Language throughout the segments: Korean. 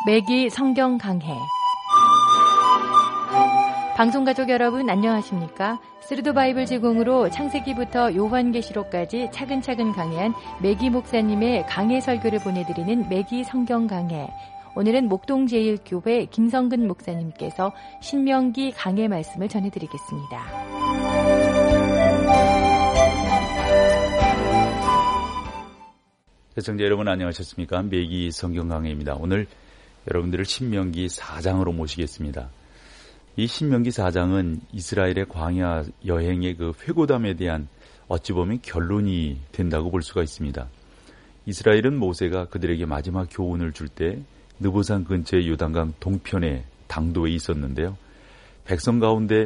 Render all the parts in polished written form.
매기 성경 강해. 방송가족 여러분 안녕하십니까? 스루드 바이블 제공으로 창세기부터 요한계시록까지 차근차근 강해한 매기 목사님의 강해 설교를 보내드리는 매기 성경 강해. 오늘은 목동제일교회 김성근 목사님께서 신명기 강해 말씀을 전해드리겠습니다. 시청자 여러분 안녕하셨습니까? 매기 성경 강해입니다. 오늘 여러분들을 신명기 4장으로 모시겠습니다. 이 신명기 4장은 이스라엘의 광야 여행의 그 회고담에 대한 어찌 보면 결론이 된다고 볼 수가 있습니다. 이스라엘은 모세가 그들에게 마지막 교훈을 줄 때 느보산 근처의 요단강 동편의 당도에 있었는데요. 백성 가운데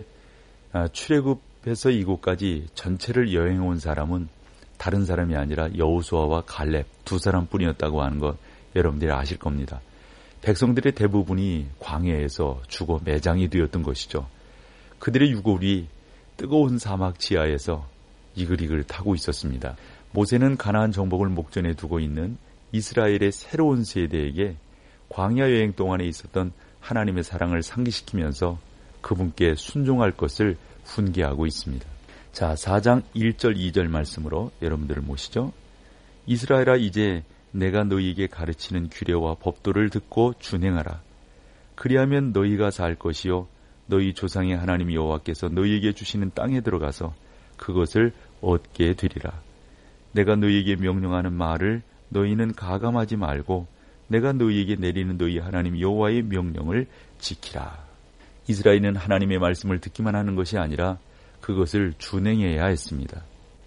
출애굽해서 이곳까지 전체를 여행해온 사람은 다른 사람이 아니라 여호수아와 갈렙 두 사람뿐이었다고 하는 것 여러분들이 아실 겁니다. 백성들의 대부분이 광야에서 죽어 매장이 되었던 것이죠. 그들의 유골이 뜨거운 사막 지하에서 이글이글 타고 있었습니다. 모세는 가나안 정복을 목전에 두고 있는 이스라엘의 새로운 세대에게 광야 여행 동안에 있었던 하나님의 사랑을 상기시키면서 그분께 순종할 것을 훈계하고 있습니다. 자, 4장 1절 2절 말씀으로 여러분들을 모시죠. 이스라엘아, 이제 내가 너희에게 가르치는 규례와 법도를 듣고 준행하라. 그리하면 너희가 살 것이요 너희 조상의 하나님 여호와께서 너희에게 주시는 땅에 들어가서 그것을 얻게 되리라. 내가 너희에게 명령하는 말을 너희는 가감하지 말고 내가 너희에게 내리는 너희 하나님 여호와의 명령을 지키라. 이스라엘은 하나님의 말씀을 듣기만 하는 것이 아니라 그것을 준행해야 했습니다.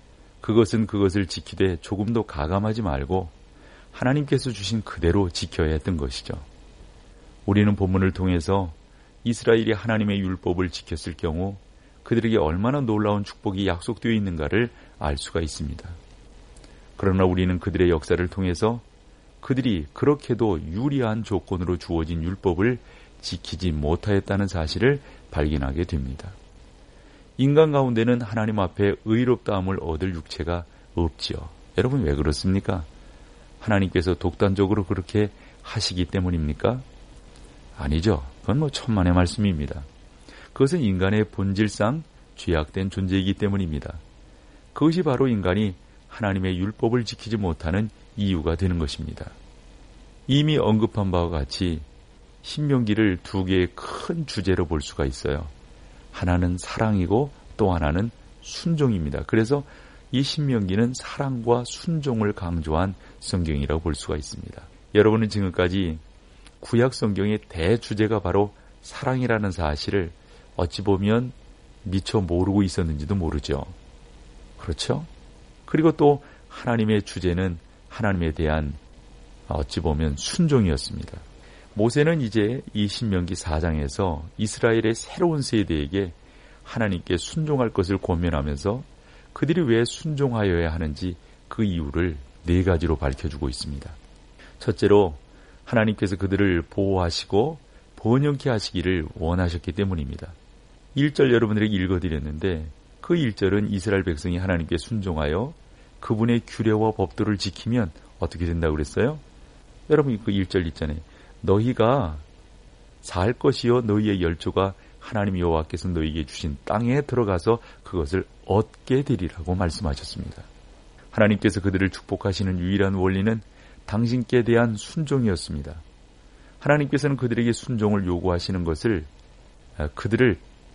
그것은 그것을 지키되 조금도 가감하지 말고 하나님께서 주신 그대로 지켜야 했던 것이죠. 우리는 본문을 통해서 이스라엘이 하나님의 율법을 지켰을 경우 그들에게 얼마나 놀라운 축복이 약속되어 있는가를 알 수가 있습니다. 그러나 우리는 그들의 역사를 통해서 그들이 그렇게도 유리한 조건으로 주어진 율법을 지키지 못하였다는 사실을 발견하게 됩니다. 인간 가운데는 하나님 앞에 의롭다함을 얻을 육체가 없지요. 여러분 왜 그렇습니까? 하나님께서 독단적으로 그렇게 하시기 때문입니까? 아니죠. 그건 천만의 말씀입니다. 그것은 인간의 본질상 죄악된 존재이기 때문입니다. 그것이 바로 인간이 하나님의 율법을 지키지 못하는 이유가 되는 것입니다. 이미 언급한 바와 같이 신명기를 두 개의 큰 주제로 볼 수가 있어요. 하나는 사랑이고 또 하나는 순종입니다. 그래서 이 신명기는 사랑과 순종을 강조한 성경이라고 볼 수가 있습니다. 여러분은 지금까지 구약 성경의 대주제가 바로 사랑이라는 사실을 어찌 보면 미처 모르고 있었는지도 모르죠. 그렇죠? 그리고 또 하나님의 주제는 하나님에 대한 어찌 보면 순종이었습니다. 모세는 이제 이 신명기 4장에서 이스라엘의 새로운 세대에게 하나님께 순종할 것을 권면하면서 그들이 왜 순종하여야 하는지 그 이유를 네 가지로 밝혀주고 있습니다. 첫째로 하나님께서 그들을 보호하시고 번영케 하시기를 원하셨기 때문입니다. 1절 여러분들에게 읽어드렸는데 그 1절은 이스라엘 백성이 하나님께 순종하여 그분의 규례와 법도를 지키면 어떻게 된다고 그랬어요? 여러분 그 1절 있잖아요. 너희가 살 것이요 너희의 열조가 하나님 여호와께서 너희에게 주신 땅에 들어가서 그것을 얻게 되리라고 말씀하셨습니다. 하나님께서 그들을 축복하시는 유일한 원리는 당신께 대한 순종이었습니다. 하나님께서는 그들에게 순종을 요구하시는 것을 그들을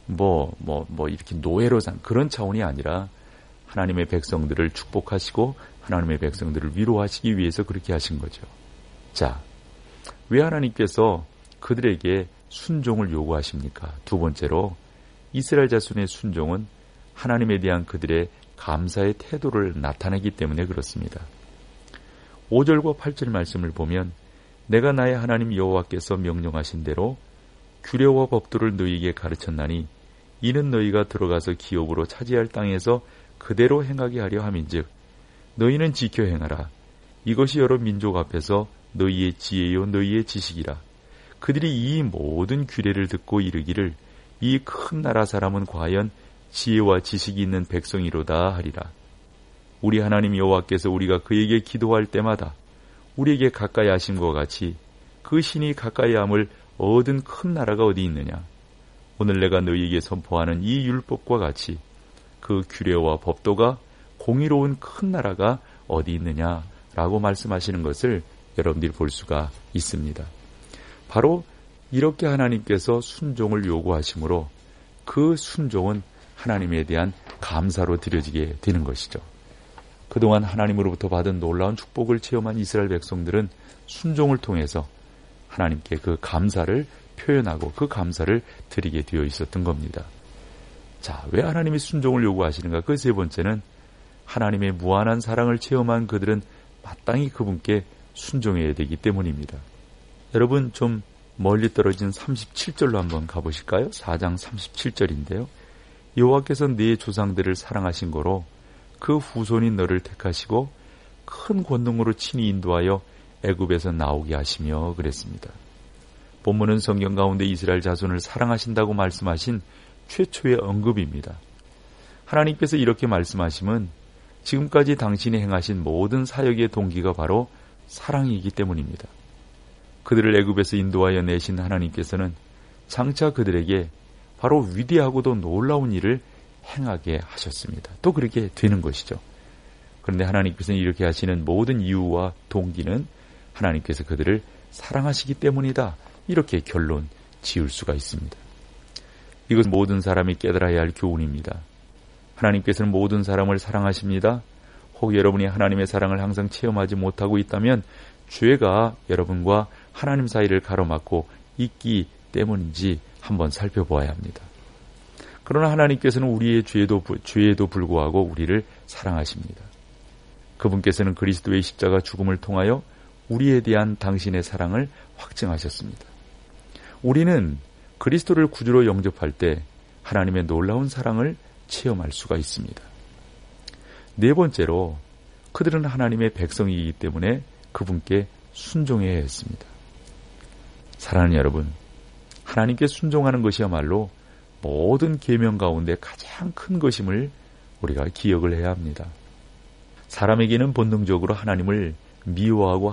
이렇게 노예로 산 그런 차원이 아니라 하나님의 백성들을 축복하시고 하나님의 백성들을 위로하시기 위해서 그렇게 하신 거죠. 자, 왜 하나님께서 그들에게 순종을 요구하십니까? 두 번째로 이스라엘 자손의 순종은 하나님에 대한 그들의 감사의 태도를 나타내기 때문에 그렇습니다. 5절과 8절 말씀을 보면 내가 나의 하나님 여호와께서 명령하신 대로 규례와 법도를 너희에게 가르쳤나니 이는 너희가 들어가서 기업으로 차지할 땅에서 그대로 행하게 하려 함인즉 너희는 지켜 행하라. 이것이 여러 민족 앞에서 너희의 지혜요 너희의 지식이라. 그들이 이 모든 규례를 듣고 이르기를 이 큰 나라 사람은 과연 지혜와 지식이 있는 백성이로다 하리라. 우리 하나님 여호와께서 우리가 그에게 기도할 때마다 우리에게 가까이 하심과 같이 그 신이 가까이 함을 얻은 큰 나라가 어디 있느냐? 오늘 내가 너희에게 선포하는 이 율법과 같이 그 규례와 법도가 공의로운 큰 나라가 어디 있느냐라고 말씀하시는 것을 여러분들이 볼 수가 있습니다. 바로 이렇게 하나님께서 순종을 요구하시므로 그 순종은 하나님에 대한 감사로 드려지게 되는 것이죠. 그동안 하나님으로부터 받은 놀라운 축복을 체험한 이스라엘 백성들은 순종을 통해서 하나님께 그 감사를 표현하고 그 감사를 드리게 되어 있었던 겁니다. 자, 왜 하나님이 순종을 요구하시는가? 그 세 번째는 하나님의 무한한 사랑을 체험한 그들은 마땅히 그분께 순종해야 되기 때문입니다. 여러분 좀 멀리 떨어진 37절로 한번 가보실까요? 4장 37절인데요. 여호와께서 네 조상들을 사랑하신 거로 그 후손인 너를 택하시고 큰 권능으로 친히 인도하여 애굽에서 나오게 하시며 그랬습니다. 본문은 성경 가운데 이스라엘 자손을 사랑하신다고 말씀하신 최초의 언급입니다. 하나님께서 이렇게 말씀하심은 지금까지 당신이 행하신 모든 사역의 동기가 바로 사랑이기 때문입니다. 그들을 애굽에서 인도하여 내신 하나님께서는 장차 그들에게 바로 위대하고도 놀라운 일을 행하게 하셨습니다. 또 그렇게 되는 것이죠. 그런데 하나님께서는 이렇게 하시는 모든 이유와 동기는 하나님께서 그들을 사랑하시기 때문이다. 이렇게 결론 지을 수가 있습니다. 이것은 모든 사람이 깨달아야 할 교훈입니다. 하나님께서는 모든 사람을 사랑하십니다. 혹 여러분이 하나님의 사랑을 항상 체험하지 못하고 있다면 죄가 여러분과 하나님 사이를 가로막고 있기 때문인지 한번 살펴보아야 합니다. 그러나 하나님께서는 우리의 죄에도 불구하고 우리를 사랑하십니다. 그분께서는 그리스도의 십자가 죽음을 통하여 우리에 대한 당신의 사랑을 확증하셨습니다. 우리는 그리스도를 구주로 영접할 때 하나님의 놀라운 사랑을 체험할 수가 있습니다. 네 번째로 그들은 하나님의 백성이기 때문에 그분께 순종해야 했습니다. 사랑하는 여러분, 하나님께 순종하는 것이야말로 모든 계명 가운데 가장 큰 것임을 우리가 기억을 해야 합니다. 사람에게는 본능적으로 하나님을 미워하고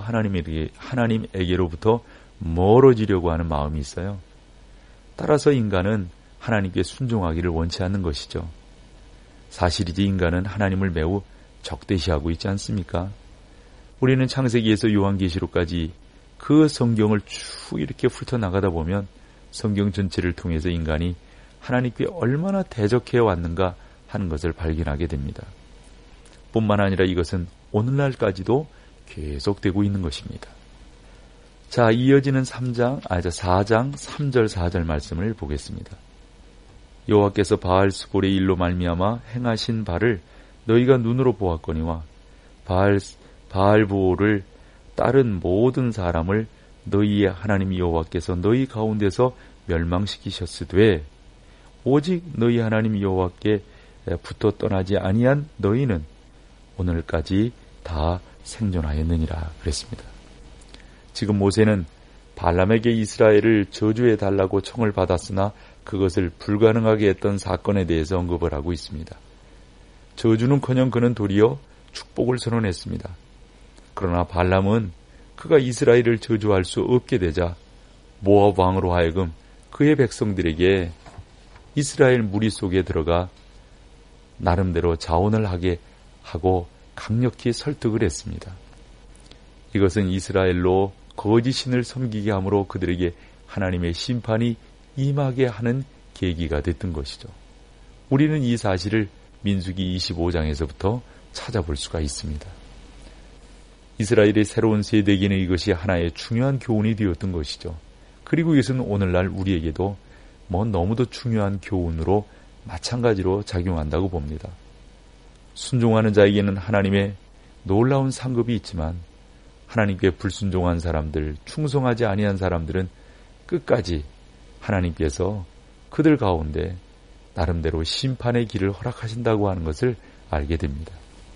하나님에게로부터 멀어지려고 하는 마음이 있어요. 따라서 인간은 하나님께 순종하기를 원치 않는 것이죠. 사실이지 인간은 하나님을 매우 적대시하고 있지 않습니까? 우리는 창세기에서 요한계시록까지 그 성경을 쭉 이렇게 훑어나가다 보면 성경 전체를 통해서 인간이 하나님께 얼마나 대적해 왔는가 하는 것을 발견하게 됩니다. 뿐만 아니라 이것은 오늘날까지도 계속되고 있는 것입니다. 자, 이어지는 4장 3절 4절 말씀을 보겠습니다. 여호와께서 바알스볼의 일로 말미암아 행하신 바를 너희가 눈으로 보았거니와 바알부올을 따른 모든 사람을 너희의 하나님 여호와께서 너희 가운데서 멸망시키셨으되 오직 너희 하나님 여호와께 붙어 떠나지 아니한 너희는 오늘까지 다 생존하였느니라 그랬습니다. 지금 모세는 발람에게 이스라엘을 저주해 달라고 청을 받았으나 그것을 불가능하게 했던 사건에 대해서 언급을 하고 있습니다. 저주는커녕 그는 도리어 축복을 선언했습니다. 그러나 발람은 그가 이스라엘을 저주할 수 없게 되자 모압 왕으로 하여금 그의 백성들에게 이스라엘 무리 속에 들어가 나름대로 자원을 하게 하고 강력히 설득을 했습니다. 이것은 이스라엘로 거짓신을 섬기게 함으로 그들에게 하나님의 심판이 임하게 하는 계기가 됐던 것이죠. 우리는 이 사실을 민수기 25장에서부터 찾아볼 수가 있습니다. 이스라엘의 새로운 세대에게는 이것이 하나의 중요한 교훈이 되었던 것이죠. 그리고 이것은 오늘날 우리에게도 너무도 중요한 교훈으로 마찬가지로 작용한다고 봅니다. 순종하는 자에게는 하나님의 놀라운 상급이 있지만 하나님께 불순종한 사람들, 충성하지 아니한 사람들은 끝까지 하나님께서 그들 가운데 나름대로 심판의 길을 허락하신다고 하는 것을 알게 됩니다.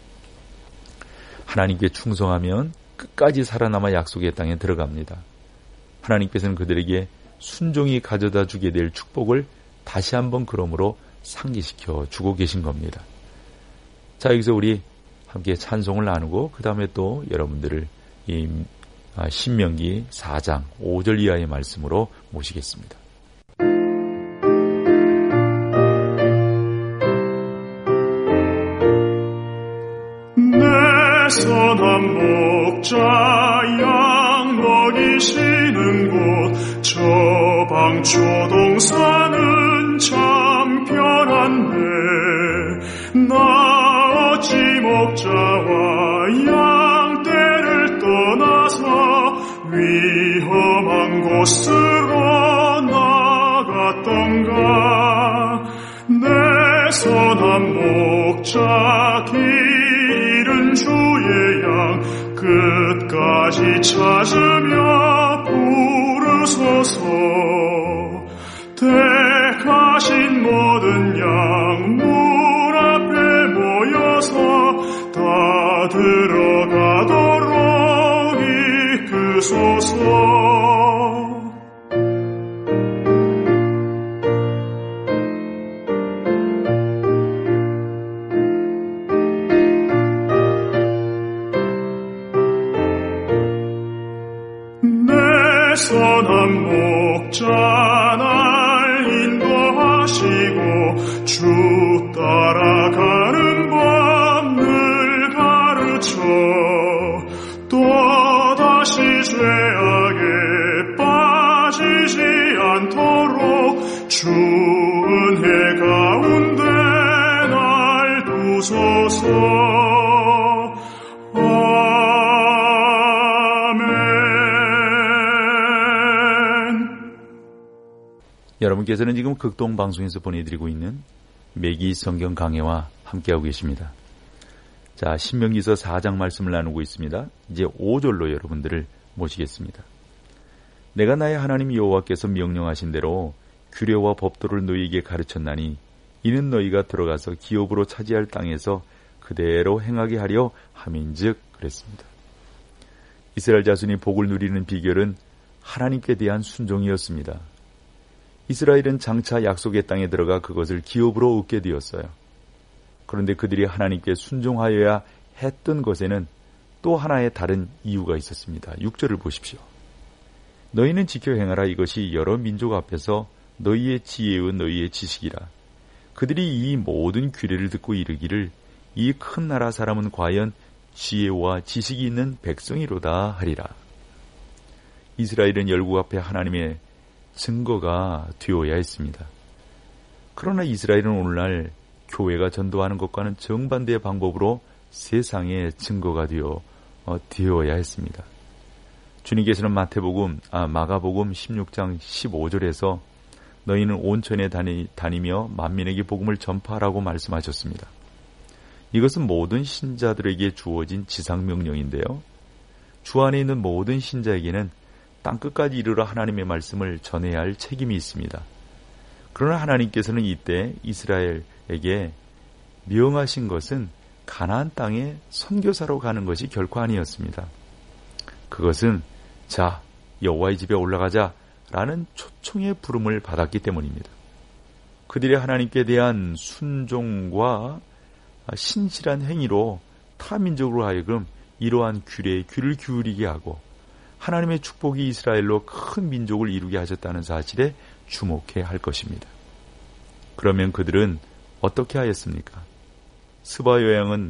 하나님께 충성하면 끝까지 살아남아 약속의 땅에 들어갑니다. 하나님께서는 그들에게 순종이 가져다 주게 될 축복을 다시 한번 그러므로 상기시켜 주고 계신 겁니다. 자, 여기서 우리 함께 찬송을 나누고 그 다음에 또 여러분들을 이 신명기 4장 5절 이하의 말씀으로 모시겠습니다. 내 선한 목자 양 먹이시는 곳 저방초동산은 참 편한데 나 어찌 목자와 양떼를 떠나서 위험한 곳으로 나갔던가. 내 선한 목자 길은 주의 양 끝까지 찾으며 부르소서. 택하신 모든 양 문 앞에 모여서 다 들어가도록 이끄소서. 내 선한 목자 날 인도하시고 주 따라가는 법 늘 가르쳐 또다시 죄악에 빠지지 않도록 주 은혜 가운데 날 두소서. 여러분께서는 지금 극동방송에서 보내드리고 있는 매기 성경 강해와 함께하고 계십니다. 자, 신명기서 4장 말씀을 나누고 있습니다. 이제 5절로 여러분들을 모시겠습니다. 내가 나의 하나님 여호와께서 명령하신 대로 규례와 법도를 너희에게 가르쳤나니 이는 너희가 들어가서 기업으로 차지할 땅에서 그대로 행하게 하려 함인즉 그랬습니다. 이스라엘 자손이 복을 누리는 비결은 하나님께 대한 순종이었습니다. 이스라엘은 장차 약속의 땅에 들어가 그것을 기업으로 얻게 되었어요. 그런데 그들이 하나님께 순종하여야 했던 것에는 또 하나의 다른 이유가 있었습니다. 6절을 보십시오. 너희는 지켜 행하라. 이것이 여러 민족 앞에서 너희의 지혜와 너희의 지식이라. 그들이 이 모든 규례를 듣고 이르기를 이 큰 나라 사람은 과연 지혜와 지식이 있는 백성이로다 하리라. 이스라엘은 열국 앞에 하나님의 증거가 되어야 했습니다. 그러나 이스라엘은 오늘날 교회가 전도하는 것과는 정반대의 방법으로 세상의 증거가 되어야 했습니다. 주님께서는 마가복음 16장 15절에서 너희는 온천에 다니며 만민에게 복음을 전파하라고 말씀하셨습니다. 이것은 모든 신자들에게 주어진 지상명령인데요. 주 안에 있는 모든 신자에게는 땅끝까지 이르러 하나님의 말씀을 전해야 할 책임이 있습니다. 그러나 하나님께서는 이때 이스라엘에게 명하신 것은 가나안 땅에 선교사로 가는 것이 결코 아니었습니다. 그것은 자, 여호와의 집에 올라가자 라는 초청의 부름을 받았기 때문입니다. 그들의 하나님께 대한 순종과 신실한 행위로 타민족으로 하여금 이러한 규례에 귀를 기울이게 하고 하나님의 축복이 이스라엘로 큰 민족을 이루게 하셨다는 사실에 주목해야 할 것입니다. 그러면 그들은 어떻게 하였습니까? 스바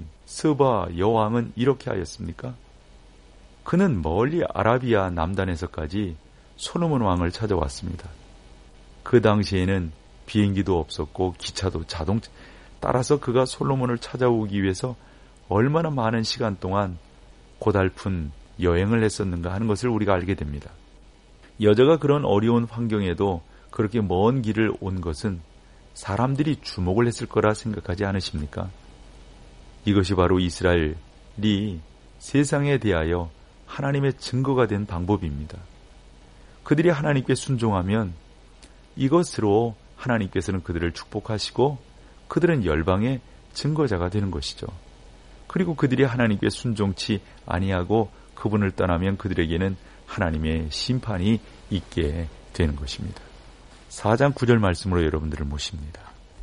여왕은 이렇게 하였습니까? 그는 멀리 아라비아 남단에서까지 솔로몬 왕을 찾아왔습니다. 그 당시에는 비행기도 없었고 기차도 자동차, 따라서 그가 솔로몬을 찾아오기 위해서 얼마나 많은 시간 동안 고달픈 여행을 했었는가 하는 것을 우리가 알게 됩니다. 여자가 그런 어려운 환경에도 그렇게 먼 길을 온 것은 사람들이 주목을 했을 거라 생각하지 않으십니까? 이것이 바로 이스라엘이 세상에 대하여 하나님의 증거가 된 방법입니다. 그들이 하나님께 순종하면 이것으로 하나님께서는 그들을 축복하시고 그들은 열방의 증거자가 되는 것이죠. 그리고 그들이 하나님께 순종치 아니하고 그분을 떠나면 그들에게는 하나님의 심판이 있게 되는 것입니다. 4장 9절 말씀으로 여러분들을 모십니다.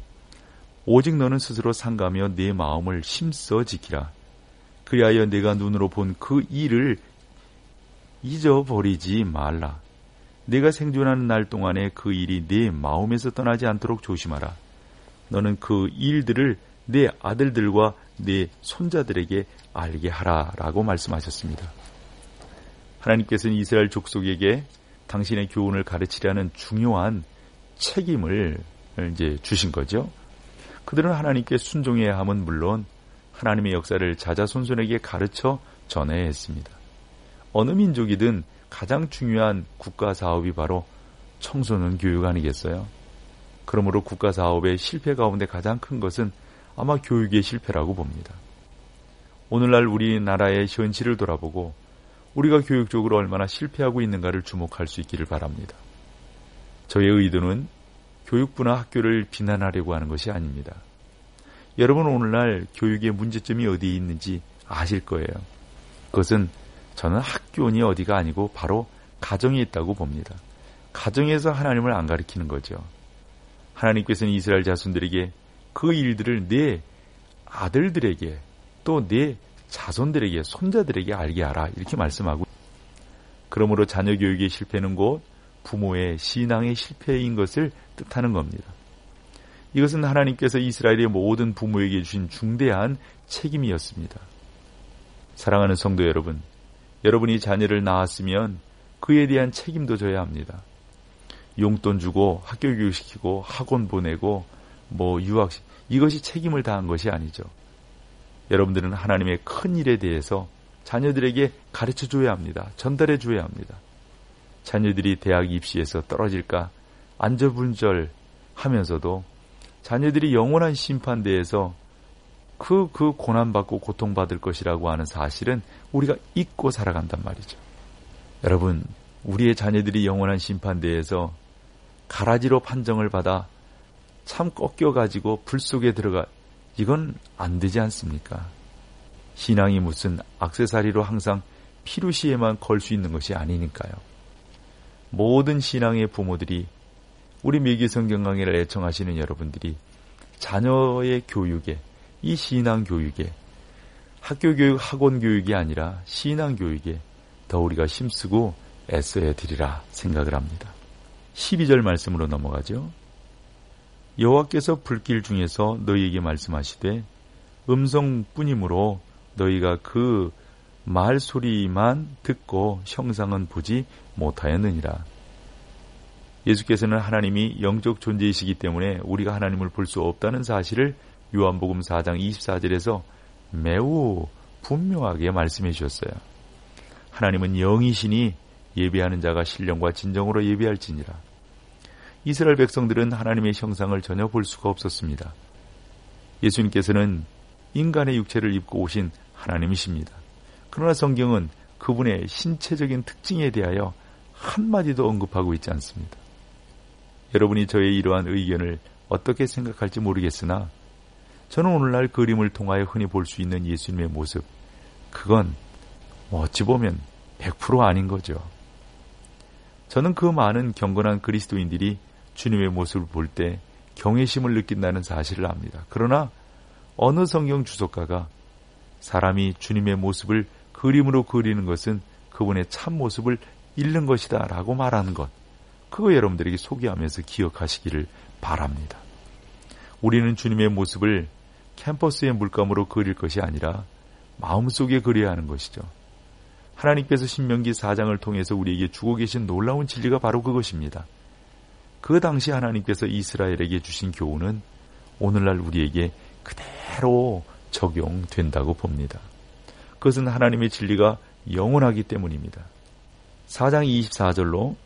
오직 너는 스스로 상가며 네 마음을 힘써 지키라. 그리하여 내가 눈으로 본 그 일을 잊어버리지 말라. 네가 생존하는 날 동안에 그 일이 네 마음에서 떠나지 않도록 조심하라. 너는 그 일들을 네 아들들과 네 손자들에게 알게 하라 라고 말씀하셨습니다. 하나님께서는 이스라엘 족속에게 당신의 교훈을 가르치려는 중요한 책임을 이제 주신 거죠. 그들은 하나님께 순종해야 함은 물론 하나님의 역사를 자자손손에게 가르쳐 전해야 했습니다. 어느 민족이든 가장 중요한 국가사업이 바로 청소년 교육 아니겠어요? 그러므로 국가사업의 실패 가운데 가장 큰 것은 아마 교육의 실패라고 봅니다. 오늘날 우리나라의 현실을 돌아보고 우리가 교육적으로 얼마나 실패하고 있는가를 주목할 수 있기를 바랍니다. 저의 의도는 교육부나 학교를 비난하려고 하는 것이 아닙니다. 여러분 오늘날 교육의 문제점이 어디에 있는지 아실 거예요. 그것은 저는 학교니 어디가 아니고 바로 가정에 있다고 봅니다. 가정에서 하나님을 안 가르치는 거죠. 하나님께서는 이스라엘 자손들에게 그 일들을 내 아들들에게 또 내 자손들에게 손자들에게 알게 하라 이렇게 말씀하고, 그러므로 자녀 교육의 실패는 곧 부모의 신앙의 실패인 것을 뜻하는 겁니다. 이것은 하나님께서 이스라엘의 모든 부모에게 주신 중대한 책임이었습니다. 사랑하는 성도 여러분, 여러분이 자녀를 낳았으면 그에 대한 책임도 져야 합니다. 용돈 주고 학교 교육시키고 학원 보내고 유학식, 이것이 책임을 다한 것이 아니죠. 여러분들은 하나님의 큰 일에 대해서 자녀들에게 가르쳐줘야 합니다. 전달해줘야 합니다. 자녀들이 대학 입시에서 떨어질까 안절분절하면서도 자녀들이 영원한 심판대에서 그 고난받고 고통받을 것이라고 하는 사실은 우리가 잊고 살아간단 말이죠. 여러분, 우리의 자녀들이 영원한 심판대에서 가라지로 판정을 받아 참 꺾여가지고 불 속에 들어가, 이건 안 되지 않습니까? 신앙이 무슨 액세서리로 항상 피루시에만 걸 수 있는 것이 아니니까요. 모든 신앙의 부모들이, 우리 매기성경 강의를 애청하시는 여러분들이 자녀의 교육에, 이 신앙 교육에, 학교 교육, 학원 교육이 아니라 신앙 교육에 더 우리가 힘쓰고 애써야 되리라 생각을 합니다. 12절 말씀으로 넘어가죠. 여호와께서 불길 중에서 너희에게 말씀하시되 음성뿐이므로 너희가 그 말소리만 듣고 형상은 보지 못하였느니라. 예수께서는 하나님이 영적 존재이시기 때문에 우리가 하나님을 볼 수 없다는 사실을 요한복음 4장 24절에서 매우 분명하게 말씀해 주셨어요. 하나님은 영이시니 예배하는 자가 신령과 진정으로 예배할지니라. 이스라엘 백성들은 하나님의 형상을 전혀 볼 수가 없었습니다. 예수님께서는 인간의 육체를 입고 오신 하나님이십니다. 그러나 성경은 그분의 신체적인 특징에 대하여 한마디도 언급하고 있지 않습니다. 여러분이 저의 이러한 의견을 어떻게 생각할지 모르겠으나 저는 오늘날 그림을 통하여 흔히 볼 수 있는 예수님의 모습, 그건 어찌 보면 100% 아닌 거죠. 저는 그 많은 경건한 그리스도인들이 주님의 모습을 볼 때 경외심을 느낀다는 사실을 압니다. 그러나 어느 성경 주석가가 사람이 주님의 모습을 그림으로 그리는 것은 그분의 참모습을 잃는 것이다 라고 말하는 것, 그거 여러분들에게 소개하면서 기억하시기를 바랍니다. 우리는 주님의 모습을 캠퍼스의 물감으로 그릴 것이 아니라 마음속에 그려야 하는 것이죠. 하나님께서 신명기 4장을 통해서 우리에게 주고 계신 놀라운 진리가 바로 그것입니다. 그 당시 하나님께서 이스라엘에게 주신 교훈은 오늘날 우리에게 그대로 적용된다고 봅니다. 그것은 하나님의 진리가 영원하기 때문입니다. 4장 24절로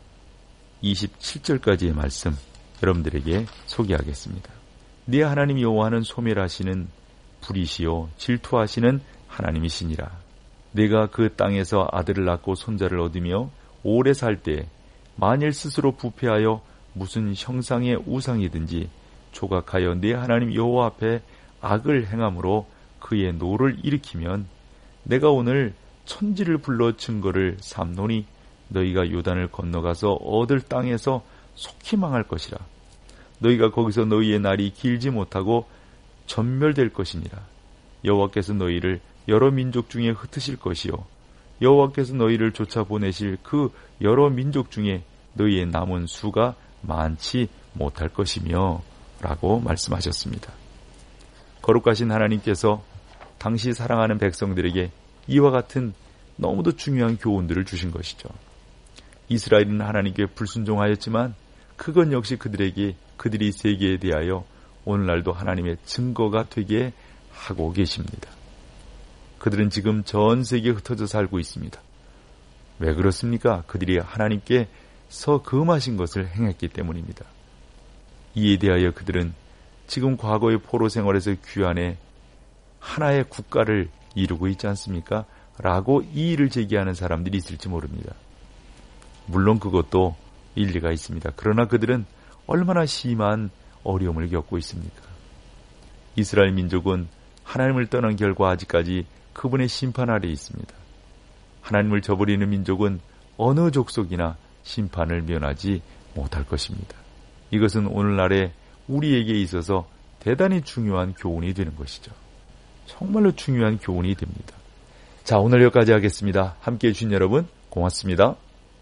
27절까지의 말씀 여러분들에게 소개하겠습니다. 네 하나님 여호와는 소멸하시는 불이시요 질투하시는 하나님이시니라. 내가 그 땅에서 아들을 낳고 손자를 얻으며 오래 살 때 만일 스스로 부패하여 무슨 형상의 우상이든지 조각하여 네 하나님 여호와 앞에 악을 행함으로 그의 노를 일으키면 내가 오늘 천지를 불러 증거를 삼노니 너희가 요단을 건너가서 얻을 땅에서 속히 망할 것이라. 너희가 거기서 너희의 날이 길지 못하고 전멸될 것이니라. 여호와께서 너희를 여러 민족 중에 흩으실 것이요 여호와께서 너희를 쫓아보내실 그 여러 민족 중에 너희의 남은 수가 많지 못할 것이며 라고 말씀하셨습니다. 거룩하신 하나님께서 당시 사랑하는 백성들에게 이와 같은 너무도 중요한 교훈들을 주신 것이죠. 이스라엘은 하나님께 불순종하였지만 그건 역시 그들이 세계에 대하여 오늘날도 하나님의 증거가 되게 하고 계십니다. 그들은 지금 전 세계에 흩어져 살고 있습니다. 왜 그렇습니까? 그들이 하나님께서 금하신 것을 행했기 때문입니다. 이에 대하여 그들은 지금 과거의 포로 생활에서 귀환해 하나의 국가를 이루고 있지 않습니까? 라고 이의를 제기하는 사람들이 있을지 모릅니다. 물론 그것도 일리가 있습니다. 그러나 그들은 얼마나 심한 어려움을 겪고 있습니까? 이스라엘 민족은 하나님을 떠난 결과 아직까지 그분의 심판 아래에 있습니다. 하나님을 저버리는 민족은 어느 족속이나 심판을 면하지 못할 것입니다. 이것은 오늘날의 우리에게 있어서 대단히 중요한 교훈이 되는 것이죠. 정말로 중요한 교훈이 됩니다. 자, 오늘 여기까지 하겠습니다. 함께해 주신 여러분 고맙습니다.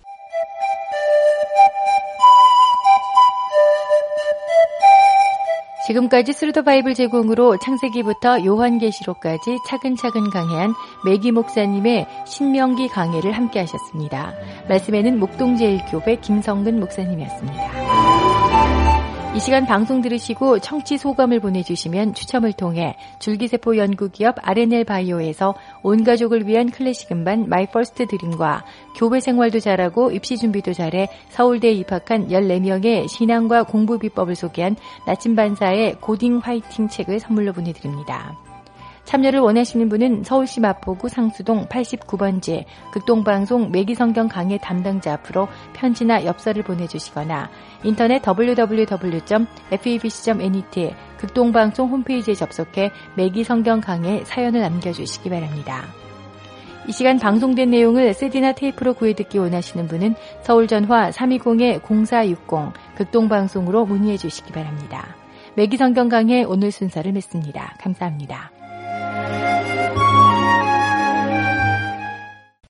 지금까지 스루더 바이블 제공으로 창세기부터 요한계시록까지 차근차근 강해한 매기 목사님의 신명기 강해를 함께 하셨습니다. 말씀에는 목동제일교회 김성근 목사님이었습니다. 이 시간 방송 들으시고 청취 소감을 보내주시면 추첨을 통해 줄기세포 연구기업 R&L 바이오에서 온 가족을 위한 클래식 음반 마이 퍼스트 드림과 교회 생활도 잘하고 입시 준비도 잘해 서울대에 입학한 14명의 신앙과 공부 비법을 소개한 나침반사의 고딩 화이팅 책을 선물로 보내드립니다. 참여를 원하시는 분은 서울시 마포구 상수동 89번지 극동방송 매기성경 강해 담당자 앞으로 편지나 엽서를 보내주시거나 인터넷 www.febc.net 극동방송 홈페이지에 접속해 매기성경 강해 사연을 남겨주시기 바랍니다. 이 시간 방송된 내용을 CD나 테이프로 구해듣기 원하시는 분은 서울전화 320-0460 극동방송으로 문의해 주시기 바랍니다. 매기성경 강해 오늘 순서를 맺습니다. 감사합니다.